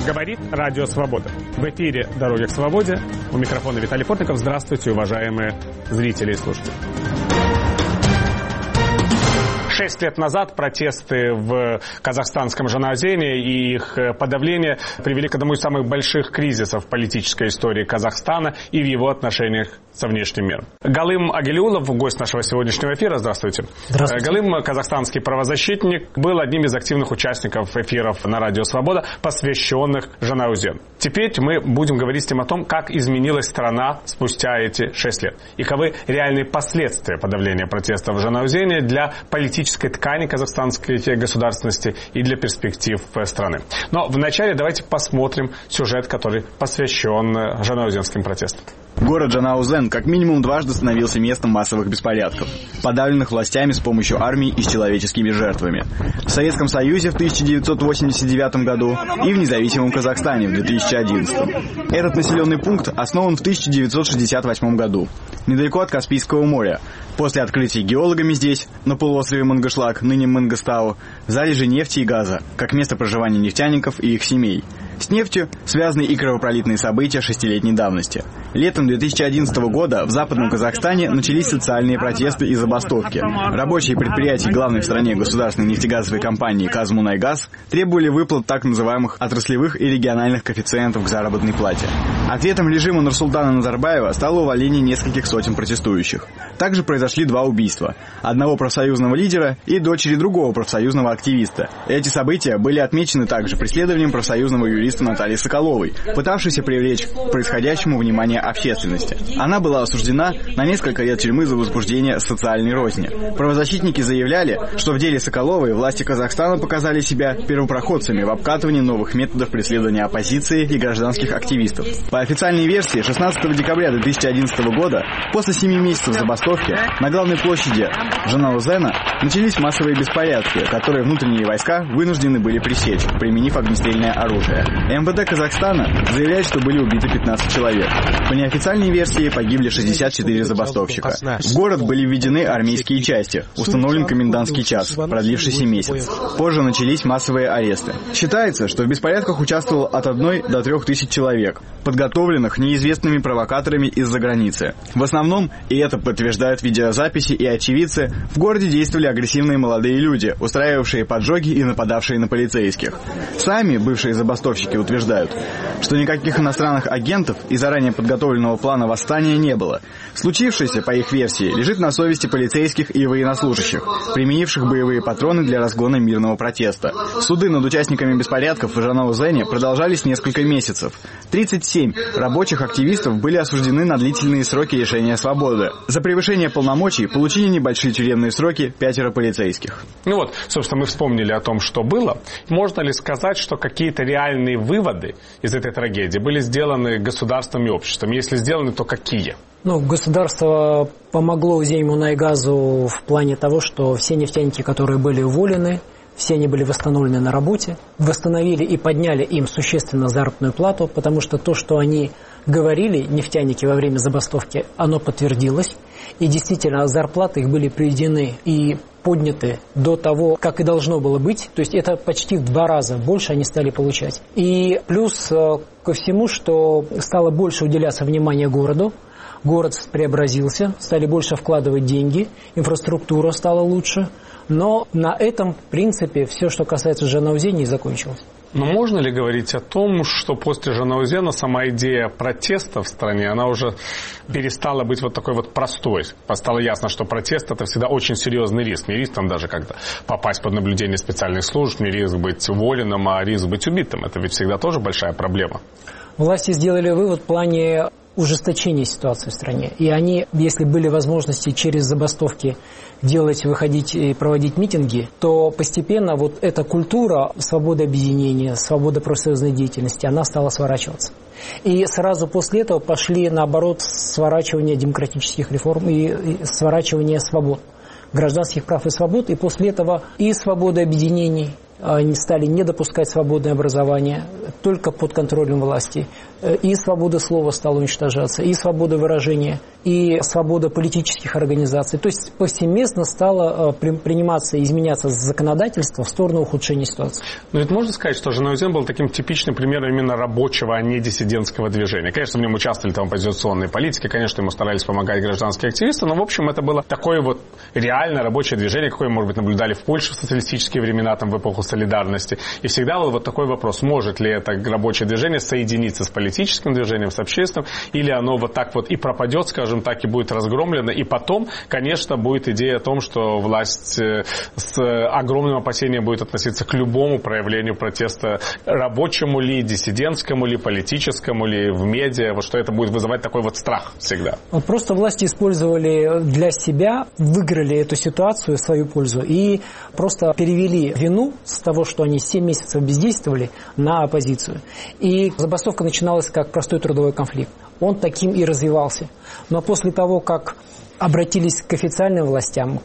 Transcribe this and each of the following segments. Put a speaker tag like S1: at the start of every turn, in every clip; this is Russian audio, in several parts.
S1: Говорит Радио Свобода. В эфире «Дороги к свободе». У микрофона Виталий Портников. Здравствуйте, уважаемые зрители и слушатели. 6 лет назад протесты в казахстанском Жанаозене и их подавление привели к одному из самых больших кризисов в политической истории Казахстана и в его отношениях со внешним миром. Галым Агилюлов, гость нашего сегодняшнего эфира. Здравствуйте.
S2: Здравствуйте.
S1: Галым, казахстанский правозащитник, был одним из активных участников эфиров на Радио Свобода, посвященных Жанаозену. Теперь мы будем говорить с ним о том, как изменилась страна спустя эти 6 лет. И каковы реальные последствия подавления протестов в Жанаозене для политической ткани казахстанской государственности и для перспектив страны. Но вначале давайте посмотрим сюжет, который посвящен жанаозенским протестам.
S3: Город Жанаозен как минимум дважды становился местом массовых беспорядков, подавленных властями с помощью армии и с человеческими жертвами. В Советском Союзе в 1989 году и в независимом Казахстане в 2011. Этот населенный пункт основан в 1968 году, недалеко от Каспийского моря, после открытия геологами здесь, на полуострове Мангышлак, ныне Мангыстау, залежи нефти и газа, как место проживания нефтяников и их семей. С нефтью связаны и кровопролитные события 6-летней давности. Летом 2011 года в Западном Казахстане начались социальные протесты и забастовки. Рабочие предприятия главной в стране государственной нефтегазовой компании «Казмунайгаз» требовали выплат так называемых отраслевых и региональных коэффициентов к заработной плате. Ответом режима Нурсултана Назарбаева стало увольнение нескольких сотен протестующих. Также произошли 2 убийства. Одного профсоюзного лидера и дочери другого профсоюзного активиста. Эти события были отмечены также преследованием профсоюзного юриста Натальи Соколовой, пытавшейся привлечь к происходящему внимание общественности. Она была осуждена на несколько лет тюрьмы за возбуждение социальной розни. Правозащитники заявляли, что в деле Соколовой власти Казахстана показали себя первопроходцами в обкатывании новых методов преследования оппозиции и гражданских активистов. По официальной версии, 16 декабря 2011 года, после 7 месяцев забастовки, на главной площади Жанаозена начались массовые беспорядки, которые внутренние войска вынуждены были пресечь, применив огнестрельное оружие. МВД Казахстана заявляет, что были убиты 15 человек. По неофициальной версии погибли 64 забастовщика. В город были введены армейские части, установлен комендантский час, продлившийся месяц. Позже начались массовые аресты. Считается, что в беспорядках участвовало от 1 до 3 тысяч человек, подготовленных неизвестными провокаторами из-за границы. В основном, и это подтверждают видеозаписи и очевидцы, в городе действовали агрессивные молодые люди, устраивавшие поджоги и нападавшие на полицейских. Сами бывшие забастовщики утверждают, что никаких иностранных агентов и заранее подготовленного плана восстания не было. Случившееся, по их версии, лежит на совести полицейских и военнослужащих, применивших боевые патроны для разгона мирного протеста. Суды над участниками беспорядков в Жанаозене продолжались несколько месяцев. 37 рабочих активистов были осуждены на длительные сроки лишения свободы. За превышение полномочий получили небольшие тюремные сроки 5 полицейских.
S1: Ну вот, собственно, мы вспомнили о том, что было. Можно ли сказать, что какие-то реальные выводы из этой трагедии были сделаны государством и обществом? Если сделаны, то какие?
S2: Государство помогло Земунайгазу в плане того, что все нефтяники, которые были уволены, все они были восстановлены на работе, восстановили и подняли им существенно заработную плату, потому что то, что они говорили, нефтяники, во время забастовки, оно подтвердилось. И действительно, зарплаты их были приведены и подняты до того, как и должно было быть. То есть это почти в 2 раза больше они стали получать. И плюс ко всему, что стало больше уделяться внимания городу. Город преобразился, стали больше вкладывать деньги, инфраструктура стала лучше. Но на этом, в принципе, все, что касается Жанаозена, и закончилось.
S1: Но можно ли говорить о том, что после Жанаозена сама идея протеста в стране, она уже перестала быть вот такой вот простой? Стало ясно, что протест – это всегда очень серьезный риск. Не риск там даже как-то попасть под наблюдение специальных служб, не риск быть уволенным, а риск быть убитым. Это ведь всегда тоже большая проблема.
S2: Власти сделали вывод в плане ужесточения ситуации в стране. И они, если были возможности через забастовки выходить и проводить митинги, то постепенно вот эта культура свободы объединения, свободы профсоюзной деятельности, она стала сворачиваться. И сразу после этого пошли, наоборот, сворачивание демократических реформ и сворачивание свобод, гражданских прав и свобод. И после этого и свобода объединений, они стали не допускать свободное образование, только под контролем власти. И свобода слова стала уничтожаться, и свобода выражения, и свобода политических организаций. То есть повсеместно стало приниматься и изменяться законодательство в сторону ухудшения ситуации.
S1: Но ведь можно сказать, что Жанаузен был таким типичным примером именно рабочего, а не диссидентского движения. Конечно, в нем участвовали там оппозиционные политики, конечно, ему старались помогать гражданские активисты, но, в общем, это было такое вот реально рабочее движение, какое, может быть, наблюдали в Польше в социалистические времена, там, в эпоху солидарности. И всегда был вот такой вопрос, может ли это рабочее движение соединиться с политическим движением, с общественным, или оно вот так вот и пропадет, скажем так, и будет разгромлено. И потом, конечно, будет идея о том, что власть с огромным опасением будет относиться к любому проявлению протеста, рабочему ли, диссидентскому ли, политическому ли, в медиа, вот что это будет вызывать такой вот страх всегда.
S2: Просто власти использовали для себя, выиграли эту ситуацию в свою пользу и просто перевели вину с того, что они 7 месяцев бездействовали, на оппозицию. И забастовка начиналась как простой трудовой конфликт. Он таким и развивался. Но после того, как обратились к официальным властям,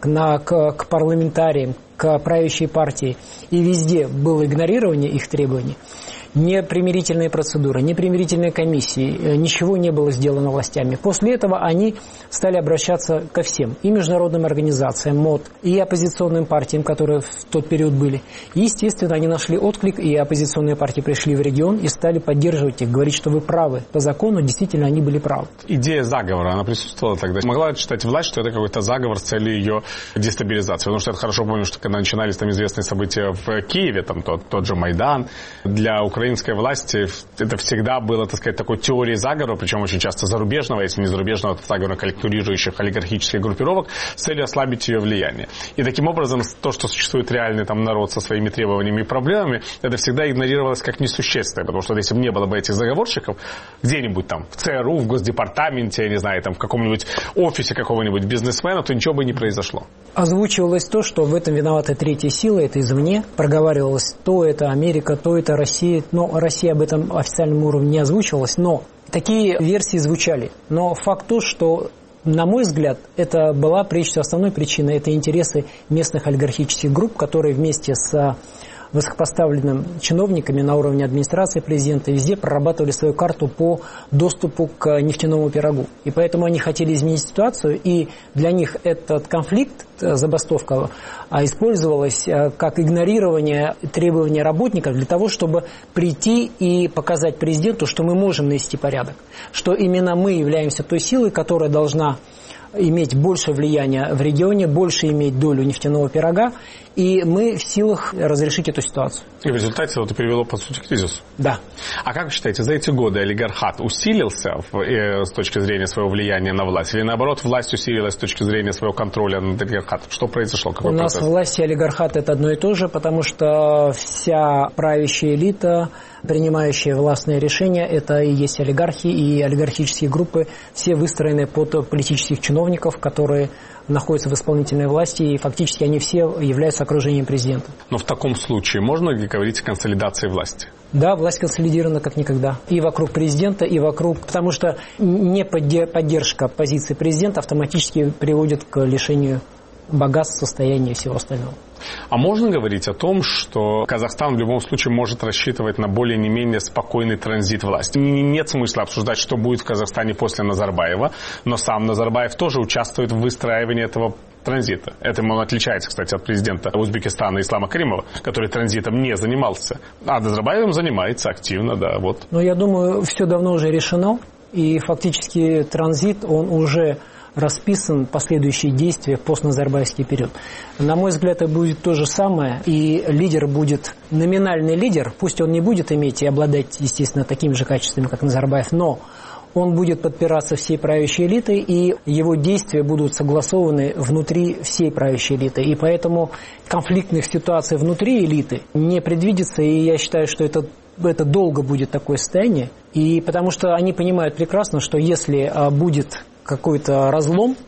S2: к парламентариям, к правящей партии, и везде было игнорирование их требований, не примирительные процедуры, не примирительные комиссии, ничего не было сделано властями. После этого они стали обращаться ко всем, и международным организациям, МОД, и оппозиционным партиям, которые в тот период были. И, естественно, они нашли отклик, и оппозиционные партии пришли в регион и стали поддерживать их, говорить, что вы правы. По закону действительно они были правы.
S1: Идея заговора, она присутствовала тогда. Могла считать власть, что это какой-то заговор с целью ее дестабилизации. Потому что я хорошо помню, что когда начинались там известные события в Киеве, там тот же Майдан, для украинской власти это всегда было, так сказать, такой теорией заговора, причем очень часто зарубежного, если не зарубежного, то заговора конкурирующих олигархических группировок с целью ослабить ее влияние. И таким образом то, что существует реальный там народ со своими требованиями и проблемами, это всегда игнорировалось как несущественное, потому что если бы не было бы этих заговорщиков, где-нибудь там в ЦРУ, в Госдепартаменте, я не знаю, там в каком-нибудь офисе какого-нибудь бизнесмена, то ничего бы не произошло.
S2: Озвучивалось то, что в этом виновата третья сила, это извне. Проговаривалось, то это Америка, то это Россия. Но Россия об этом официальном уровне не озвучивалась. Но такие версии звучали. Но факт то, что, на мой взгляд, это была прежде всего основной причиной. Это интересы местных олигархических групп, которые вместе с высокопоставленными чиновниками на уровне администрации президента везде прорабатывали свою карту по доступу к нефтяному пирогу. И поэтому они хотели изменить ситуацию, и для них этот конфликт, забастовка, использовалась как игнорирование требований работников для того, чтобы прийти и показать президенту, что мы можем навести порядок, что именно мы являемся той силой, которая должна иметь больше влияния в регионе, больше иметь долю нефтяного пирога, и мы в силах разрешить эту ситуацию.
S1: И в результате это привело, по сути, к кризису.
S2: Да.
S1: А как вы считаете, за эти годы олигархат усилился с точки зрения своего влияния на власть? Или наоборот, власть усилилась с точки зрения своего контроля над олигархатом? Что произошло? Какой процесс?
S2: У нас власть и олигархат – это одно и то же, потому что вся правящая элита, принимающие властные решения, это и есть олигархи, и олигархические группы, все выстроены под политических чиновников, которые находятся в исполнительной власти, и фактически они все являются окружением президента.
S1: Но в таком случае можно ли говорить о консолидации власти?
S2: Да, власть консолидирована как никогда. И вокруг президента, и вокруг... Потому что не поддержка позиции президента автоматически приводит к лишению богатств, состояния и всего остального.
S1: А можно говорить о том, что Казахстан в любом случае может рассчитывать на более не менее спокойный транзит власти? Нет смысла обсуждать, что будет в Казахстане после Назарбаева, но сам Назарбаев тоже участвует в выстраивании этого транзита. Этим он отличается, кстати, от президента Узбекистана Ислама Каримова, который транзитом не занимался. А Назарбаевым занимается активно, да, вот.
S2: Но я думаю, все давно уже решено, и фактически транзит, он уже расписан, последующие действия в постназарбаевский период. На мой взгляд, это будет то же самое, и лидер будет номинальный лидер, пусть он не будет иметь и обладать, естественно, такими же качествами, как Назарбаев, но он будет подпираться всей правящей элитой, и его действия будут согласованы внутри всей правящей элиты. И поэтому конфликтных ситуаций внутри элиты не предвидится, и я считаю, что это долго будет такое состояние, и потому что они понимают прекрасно, что если будет какой-то разлом,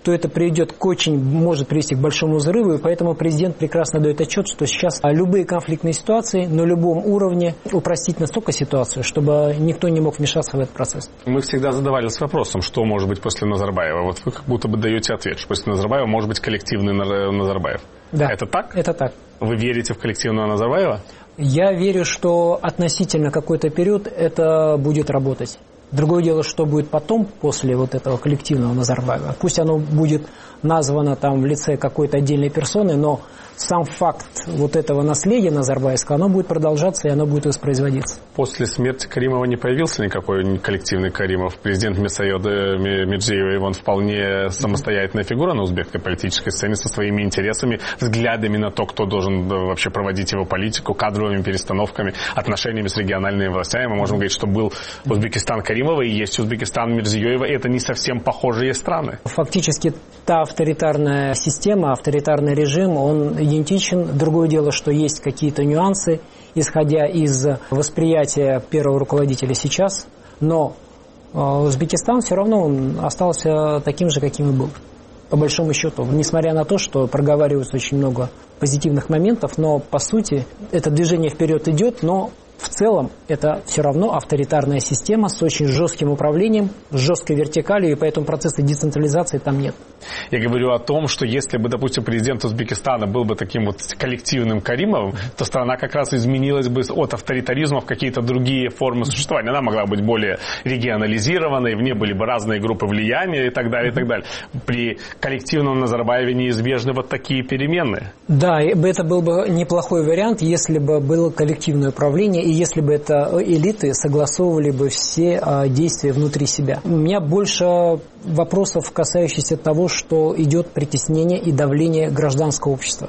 S2: то это приведет может привести к большому взрыву, и поэтому президент прекрасно дает отчет, что сейчас любые конфликтные ситуации на любом уровне упростить настолько ситуацию, чтобы никто не мог вмешаться в этот процесс.
S1: Мы всегда задавались вопросом, что может быть после Назарбаева. Вот вы как будто бы даете ответ, что после Назарбаева может быть коллективный Назарбаев.
S2: Да.
S1: Это так?
S2: Это так.
S1: Вы верите в коллективного Назарбаева?
S2: Я верю, что относительно какой-то период это будет работать. Другое дело, что будет потом, после вот этого коллективного Назарбаева. Пусть оно будет названо там в лице какой-то отдельной персоны, но сам факт вот этого наследия назарбаевского, оно будет продолжаться и оно будет воспроизводиться.
S1: После смерти Каримова не появился никакой коллективный Каримов. Президент Мирсоеда Мирзиёев, он вполне самостоятельная фигура на узбекской политической сцене со своими интересами, взглядами на то, кто должен вообще проводить его политику, кадровыми перестановками, отношениями с региональными властями. Мы можем говорить, что был Узбекистан Каримова и есть Узбекистан Мирзиёева, и это не совсем похожие страны.
S2: Фактически та авторитарная система, авторитарный режим, он идентичен. Другое дело, что есть какие-то нюансы, исходя из восприятия первого руководителя сейчас, но Узбекистан все равно он остался таким же, каким и был. По большому счету, несмотря на то, что проговаривается очень много позитивных моментов, но по сути это движение вперед идет, но в целом это все равно авторитарная система с очень жестким управлением, с жесткой вертикалью, и поэтому процесса децентрализации там нет.
S1: Я говорю о том, что если бы, допустим, президент Узбекистана был бы таким вот коллективным Каримовым, то страна как раз изменилась бы от авторитаризма в какие-то другие формы существования. Она могла быть более регионализированной, в ней были бы разные группы влияния и так далее, и так далее. При коллективном Назарбаеве неизбежны вот такие перемены.
S2: Да, это был бы неплохой вариант, если бы было коллективное управление, и если бы это элиты согласовывали бы все действия внутри себя. У меня больше вопросов, касающихся того, что идет притеснение и давление гражданского общества.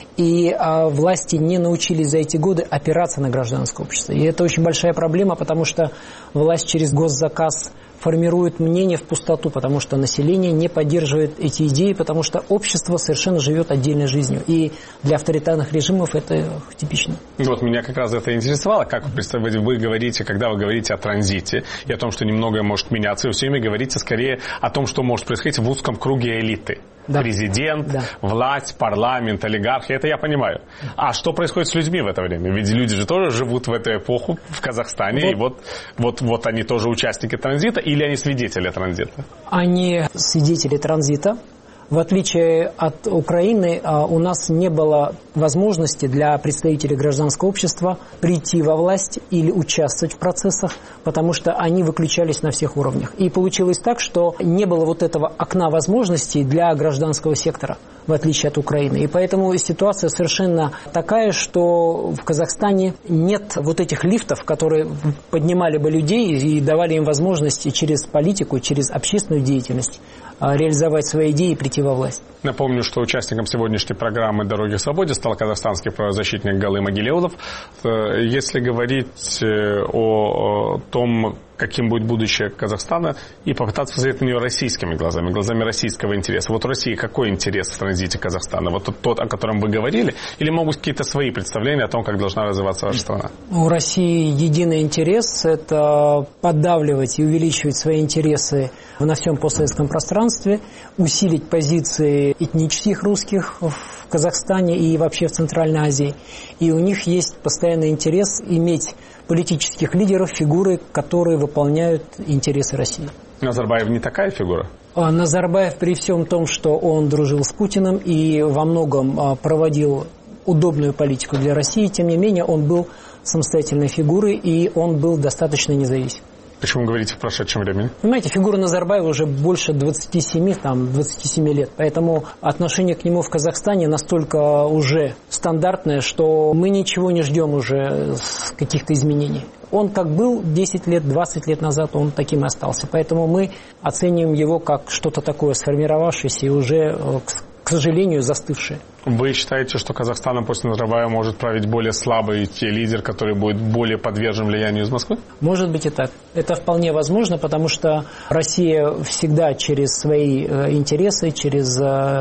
S2: И власти не научились за эти годы опираться на гражданское общество. И это очень большая проблема, потому что власть через госзаказ формирует мнение в пустоту, потому что население не поддерживает эти идеи, потому что общество совершенно живет отдельной жизнью. И для авторитарных режимов это типично.
S1: Вот меня как раз это интересовало. Как вы говорите, когда вы говорите о транзите и о том, что немногое может меняться, вы все время говорите скорее о том, что может происходить в узком круге элиты. Да. Президент, да. Власть, парламент, олигархи, это я понимаю. А что происходит с людьми в это время? Ведь люди же тоже живут в эту эпоху в Казахстане, вот. И вот они тоже участники транзита, или они свидетели транзита?
S2: Они свидетели транзита. В отличие от Украины, у нас не было возможности для представителей гражданского общества прийти во власть или участвовать в процессах, потому что они выключались на всех уровнях. И получилось так, что не было вот этого окна возможностей для гражданского сектора, в отличие от Украины. И поэтому ситуация совершенно такая, что в Казахстане нет вот этих лифтов, которые поднимали бы людей и давали им возможности через политику, через общественную деятельность реализовать свои идеи и прийти во власть.
S1: Напомню, что участником сегодняшней программы «Дороги к свободе» стал казахстанский правозащитник Галым Агилеудов. Если говорить о том, каким будет будущее Казахстана, и попытаться посмотреть на нее российскими глазами российского интереса. Вот у России какой интерес в транзите Казахстана? Вот тот, о котором вы говорили, или могут быть какие-то свои представления о том, как должна развиваться ваша страна?
S2: У России единый интерес – это поддавливать и увеличивать свои интересы на всем постсоветском пространстве, усилить позиции этнических русских в Казахстане и вообще в Центральной Азии. И у них есть постоянный интерес иметь политических лидеров, фигуры, которые выполняют интересы России.
S1: Назарбаев не такая фигура?
S2: Назарбаев при всем том, что он дружил с Путиным и во многом проводил удобную политику для России, тем не менее он был самостоятельной фигурой и он был достаточно независим.
S1: Почему говорите в прошедшем времени?
S2: Понимаете, фигура Назарбаева уже больше 27 лет, поэтому отношение к нему в Казахстане настолько уже стандартное, что мы ничего не ждем уже каких-то изменений. Он как был 10 лет, 20 лет назад, он таким и остался. Поэтому мы оцениваем его как что-то такое сформировавшееся и уже, к сожалению, застывшее.
S1: Вы считаете, что Казахстаном после Назарбаева может править более слабый лидер, который будет более подвержен влиянию из Москвы?
S2: Может быть и так. Это вполне возможно, потому что Россия всегда через свои интересы, через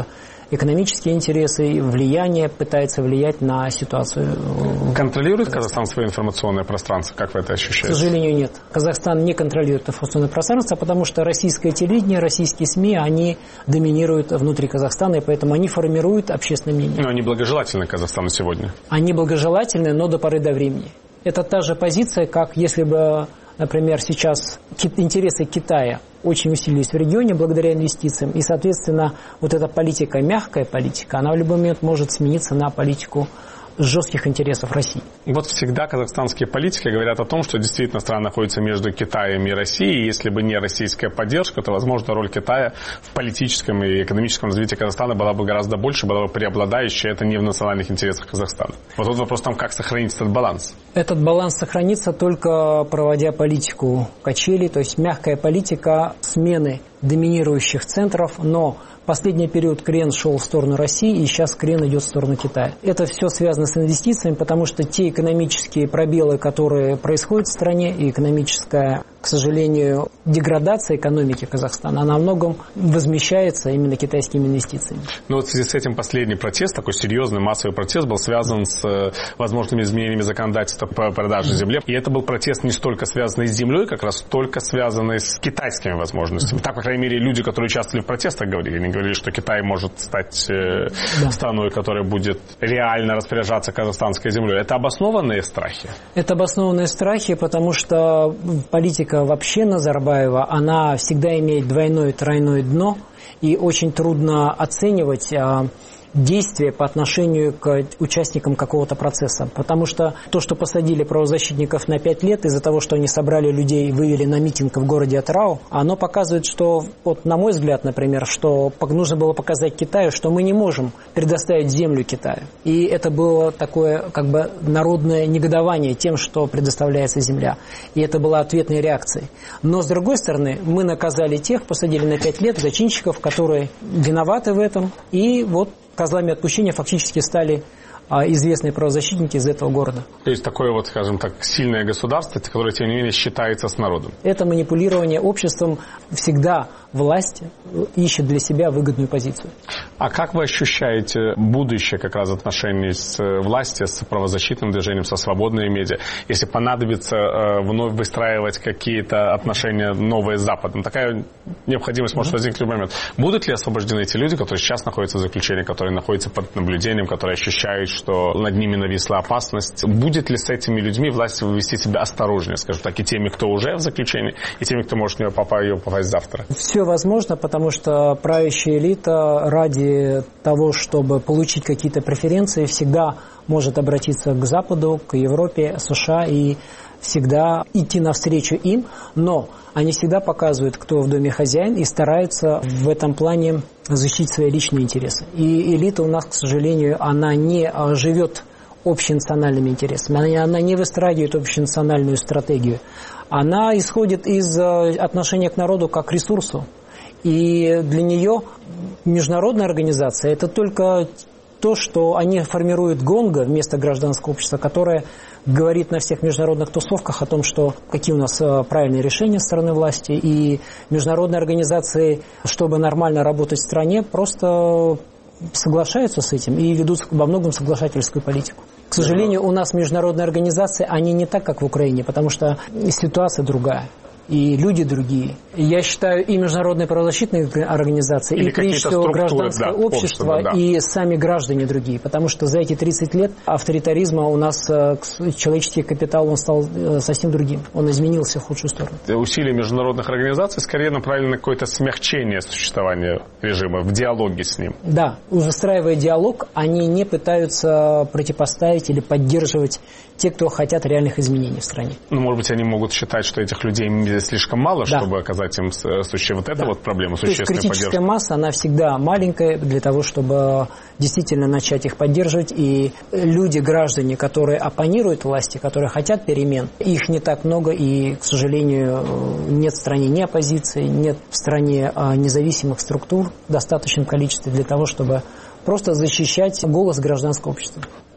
S2: экономические интересы, влияние, пытается влиять на ситуацию.
S1: Контролирует Казахстан свое информационное пространство? Как вы это ощущаете?
S2: К сожалению, нет. Казахстан не контролирует информационное пространство, потому что российское телевидение, российские СМИ, они доминируют внутри Казахстана, и поэтому они формируют общественное мнение.
S1: Но они благожелательны Казахстану сегодня?
S2: Они благожелательны, но до поры до времени. Это та же позиция, как если бы, например, сейчас интересы Китая очень усилились в регионе благодаря инвестициям, и, соответственно, вот эта политика, мягкая политика, она в любой момент может смениться на политику жестких интересов России.
S1: Вот всегда казахстанские политики говорят о том, что действительно страна находится между Китаем и Россией, и если бы не российская поддержка, то, возможно, роль Китая в политическом и экономическом развитии Казахстана была бы гораздо больше, была бы преобладающей, это не в национальных интересах Казахстана. Вот тут вопрос там, как сохранить этот баланс.
S2: Этот баланс сохранится только проводя политику качелей, то есть мягкая политика смены доминирующих центров, но в последний период крен шел в сторону России, и сейчас крен идет в сторону Китая. Это все связано с инвестициями, потому что те экономические пробелы, которые происходят в стране, и экономическая, к сожалению, деградация экономики Казахстана, она во многом возмещается именно китайскими инвестициями.
S1: Но вот в связи с этим последний протест, такой серьезный массовый протест, был связан с возможными изменениями законодательства по продаже земли. И это был протест не столько связанный с землей, как раз только связанный с китайскими возможностями. Так, по крайней мере, люди, которые участвовали в протестах, говорили. Они говорили, что Китай может стать страной, которая будет реально распоряжаться казахстанской землей. Это обоснованные страхи? Это
S2: обоснованные страхи, потому что политика вообще Назарбаева, она всегда имеет двойное и тройное дно, и очень трудно оценивать действия по отношению к участникам какого-то процесса. Потому что то, что посадили правозащитников на 5 лет из-за того, что они собрали людей, вывели на митинг в городе Атырау, оно показывает, что, вот на мой взгляд, например, что нужно было показать Китаю, что мы не можем предоставить землю Китаю. И это было такое как бы народное негодование тем, что предоставляется земля. И это была ответной реакцией. Но, с другой стороны, мы наказали тех, посадили на 5 лет зачинщиков, которые виноваты в этом. И вот козлами отпущения фактически стали известные правозащитники из этого города.
S1: То есть такое вот, скажем так, сильное государство, которое, тем не менее, считается с народом.
S2: Это манипулирование обществом. Всегда власть ищет для себя выгодную позицию.
S1: А как вы ощущаете будущее как раз отношений с властью, с правозащитным движением, со свободной медиа, если понадобится вновь выстраивать какие-то отношения новые с Западом? Такая необходимость может возникнуть в любой момент. Будут ли освобождены те люди, которые сейчас находятся в заключении, которые находятся под наблюдением, которые ощущают, что над ними нависла опасность? Будет ли с этими людьми власть вести себя осторожнее, скажем так, и теми, кто уже в заключении, и теми, кто может в нее попасть завтра?
S2: Все возможно, потому что правящая элита ради того, чтобы получить какие-то преференции, всегда может обратиться к Западу, к Европе, США и всегда идти навстречу им, но они всегда показывают, кто в доме хозяин, и стараются в этом плане защитить свои личные интересы. И элита у нас, к сожалению, она не живет общенациональными интересами, она не выстраивает общенациональную стратегию. Она исходит из отношения к народу как к ресурсу. И для нее международная организация – это только то, что они формируют гонго вместо гражданского общества, которое говорит на всех международных тусовках о том, что какие у нас правильные решения со стороны власти. И международные организации, чтобы нормально работать в стране, просто соглашаются с этим и ведут во многом соглашательскую политику. К сожалению, у нас международные организации, они не так, как в Украине, потому что ситуация другая. И люди другие. Я считаю, и международные правозащитные организации, и прежде всего гражданское общество, и сами граждане другие. Потому что за эти 30 лет авторитаризма у нас человеческий капитал, он стал совсем другим. Он изменился в худшую сторону.
S1: Усилия международных организаций скорее направлены на какое-то смягчение существования режима, в диалоге с ним.
S2: Да, выстраивая диалог, они не пытаются противопоставить или поддерживать те, кто хотят реальных изменений в стране.
S1: Ну, может быть, они могут считать, что этих людей слишком мало, чтобы оказать им вот эту вот проблему, существенную поддержку.
S2: То есть критическая масса, она всегда маленькая для того, чтобы действительно начать их поддерживать. И люди, граждане, которые оппонируют власти, которые хотят перемен, их не так много. И, к сожалению, нет в стране ни оппозиции, нет в стране независимых структур в достаточном количестве для того, чтобы просто защищать голос гражданского общества.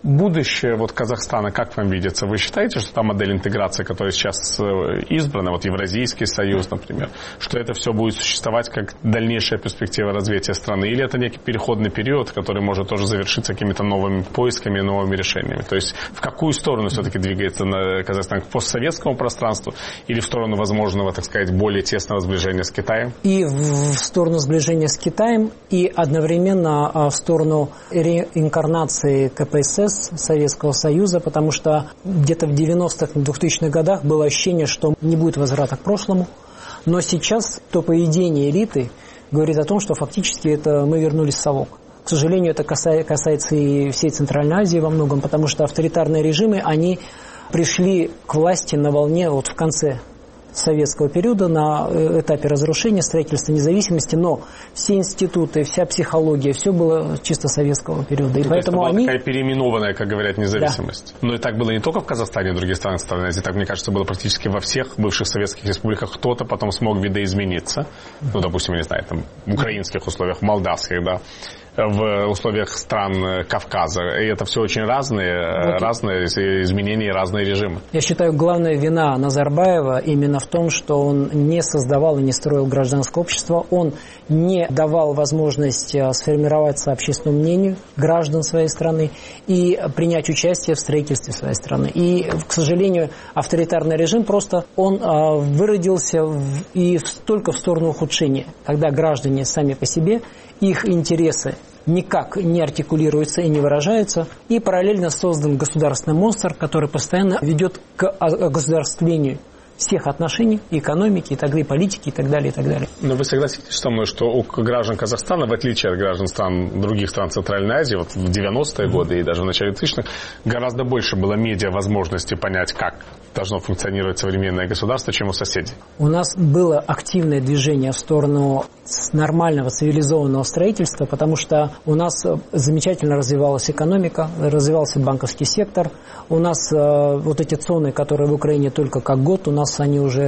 S1: Будущее вот Казахстана, как вам видится? Вы считаете, что та модель интеграции, которая сейчас избрана, вот Евразийский союз, например, что это все будет существовать как дальнейшая перспектива развития страны? Или это некий переходный период, который может тоже завершиться какими-то новыми поисками, новыми решениями? То есть в какую сторону все-таки двигается Казахстан? К постсоветскому пространству или в сторону возможного, так сказать, более тесного сближения с Китаем?
S2: И в сторону сближения с Китаем, и одновременно в сторону реинкарнации КПСС, Советского Союза, потому что где-то в 90-х, 2000-х годах было ощущение, что не будет возврата к прошлому. Но сейчас то поведение элиты говорит о том, что фактически это мы вернулись в совок. К сожалению, это касается и всей Центральной Азии во многом, потому что авторитарные режимы, они пришли к власти на волне вот в конце советского периода, на этапе разрушения, строительства независимости, но все институты, вся психология, все было чисто советского периода. И поэтому
S1: это была такая переименованная, как говорят, независимость. Да. Но и так было не только в Казахстане, и в других странах Центральной Азии, так, мне кажется, было практически во всех бывших советских республиках. Кто-то потом смог видоизмениться. Ну, допустим, я не знаю, там, в украинских условиях, в молдавских, да, в условиях стран Кавказа. И это все очень разные изменения и разные режимы. Я
S2: считаю, главная вина Назарбаева именно в том, что он не создавал и не строил гражданское общество, он не давал возможность сформироваться общественному мнению граждан своей страны и принять участие в строительстве своей страны. И, к сожалению, авторитарный режим просто он выродился и только в сторону ухудшения, когда граждане сами по себе, их интересы никак не артикулируются и не выражаются, и параллельно создан государственный монстр, который постоянно ведет к огосударствлению всех отношений, экономики, и так далее, политики, и так далее, и так далее.
S1: Но вы согласитесь со мной, что у граждан Казахстана, в отличие от граждан других стран Центральной Азии, вот в 90-е годы и даже в начале 2000-х, гораздо больше было медиа возможности понять, как должно функционировать современное государство, чем у соседей?
S2: У нас было активное движение в сторону нормального цивилизованного строительства, потому что у нас замечательно развивалась экономика, развивался банковский сектор. У нас вот эти цоны, которые в Украине только как год, у нас они уже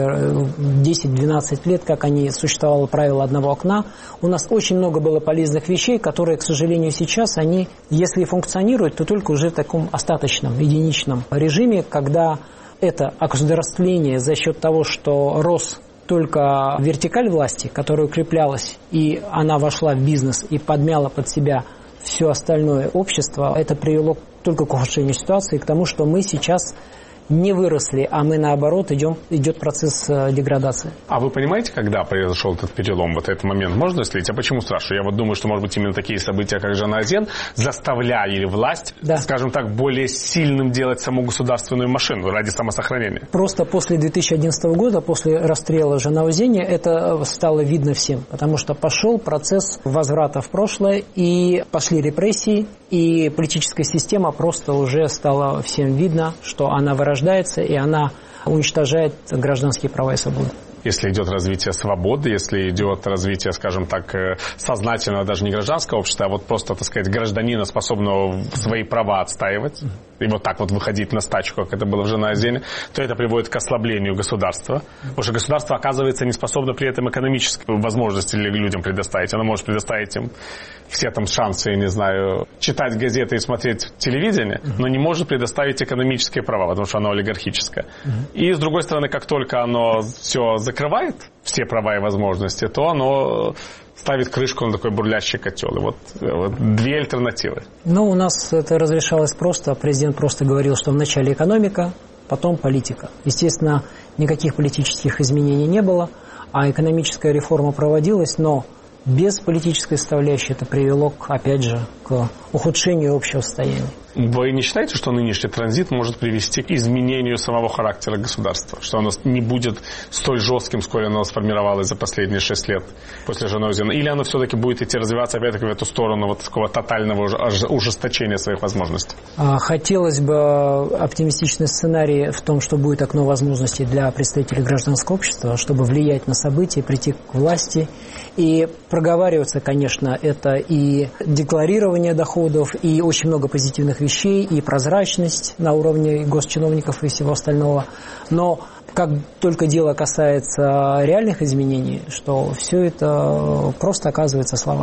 S2: 10-12 лет, как они существовало правило одного окна. У нас очень много было полезных вещей, которые, к сожалению, сейчас, они, если и функционируют, то только уже в таком остаточном, единичном режиме, когда это огосударствление за счет того, что рос только вертикаль власти, которая укреплялась, и она вошла в бизнес и подмяла под себя все остальное общество, это привело только к ухудшению ситуации, к тому, что мы сейчас не выросли, а мы, наоборот, идет процесс деградации.
S1: А вы понимаете, когда произошел этот перелом, вот этот момент? Можно исследовать? А почему спрашиваю? Я вот думаю, что, может быть, именно такие события, как Жанаозен, заставляли власть, скажем так, более сильным делать саму государственную машину ради самосохранения.
S2: Просто после 2011 года, после расстрела Жанаозеня, это стало видно всем, потому что пошел процесс возврата в прошлое, и пошли репрессии, и политическая система просто уже стала всем видно, что она вырождается, и она уничтожает гражданские права и свободы.
S1: Если идет развитие свободы, если идет развитие, скажем так, сознательного, даже не гражданского общества, а вот просто, так сказать, гражданина, способного свои права отстаивать, и вот так вот выходить на стачку, как это было в Жанаозене, то это приводит к ослаблению государства. Потому что государство, оказывается, не способно при этом экономические возможности людям предоставить. Оно может предоставить им все там шансы, я не знаю, читать газеты и смотреть телевидение, но не может предоставить экономические права, потому что оно олигархическое. И, с другой стороны, как только оно все закрывает, все права и возможности, то оно ставит крышку на такой бурлящий котел. И вот две альтернативы.
S2: Ну, у нас это разрешалось просто. Президент просто говорил, что вначале экономика, потом политика. Естественно, никаких политических изменений не было, а экономическая реформа проводилась, но без политической составляющей это привело, опять же, к ухудшению общего состояния.
S1: Вы не считаете, что нынешний транзит может привести к изменению самого характера государства? Что оно не будет столь жестким, сколь оно сформировалось за последние 6 лет после Жанаозена? Или оно все-таки будет идти развиваться опять-таки в эту сторону вот такого тотального ужесточения своих возможностей?
S2: Хотелось бы оптимистичный сценарий в том, что будет окно возможностей для представителей гражданского общества, чтобы влиять на события, прийти к власти. И проговариваться, конечно, это и декларирование доходов, и очень много позитивных вещей, и прозрачность на уровне госчиновников и всего остального. Но как только дело касается реальных изменений, что все это просто оказывается словами.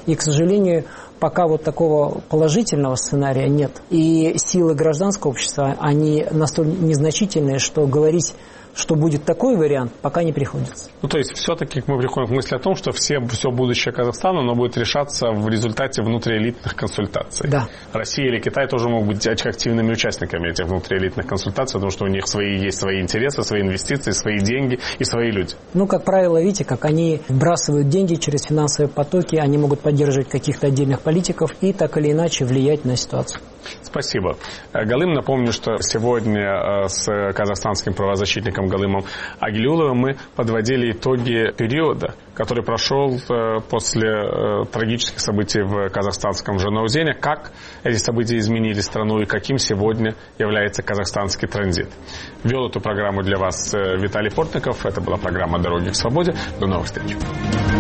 S2: И, к сожалению, пока вот такого положительного сценария нет. И силы гражданского общества, они настолько незначительные, что говорить, что будет такой вариант, пока не приходится.
S1: Ну, то есть, все-таки мы приходим к мысли о том, что все будущее Казахстана, оно будет решаться в результате внутриэлитных консультаций.
S2: Да.
S1: Россия или Китай тоже могут быть активными участниками этих внутриэлитных консультаций, потому что у них есть свои интересы, свои инвестиции, свои деньги и свои люди.
S2: Ну, как правило, видите, как они вбрасывают деньги через финансовые потоки, они могут поддерживать каких-то отдельных политиков и так или иначе влиять на ситуацию.
S1: Спасибо. Галым, напомню, что сегодня с казахстанским правозащитником Галымом Агилюловым мы подводили итоги периода, который прошел после трагических событий в казахстанском Жанаузене, как эти события изменили страну и каким сегодня является казахстанский транзит. Вел эту программу для вас Виталий Портников. Это была программа «Дороги к свободе». До новых встреч.